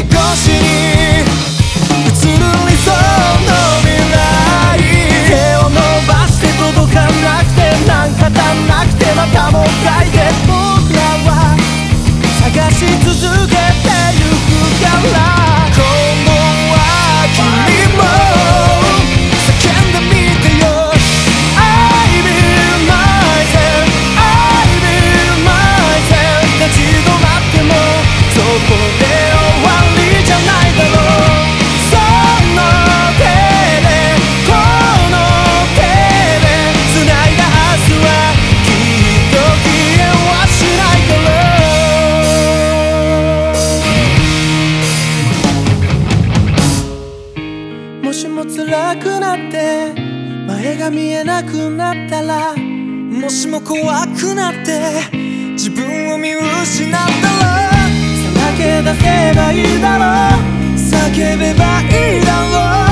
しに映る理想の未来、手を伸ばして届かなくて、なんか足んなくてまたもう一回で、僕らは探し続けてゆくから、今度は君も叫んでみてよ。 I will myself, I will myself 立ち止まってもそこで終わりじゃないだろう。その手でこの手で繋いだ明日はきっと消えはしないだろう。もしも辛くなって前が見えなくなったら、もしも怖くなって自分を見失ったら、さらけ出せばいいだろう、叫べばいいだろう。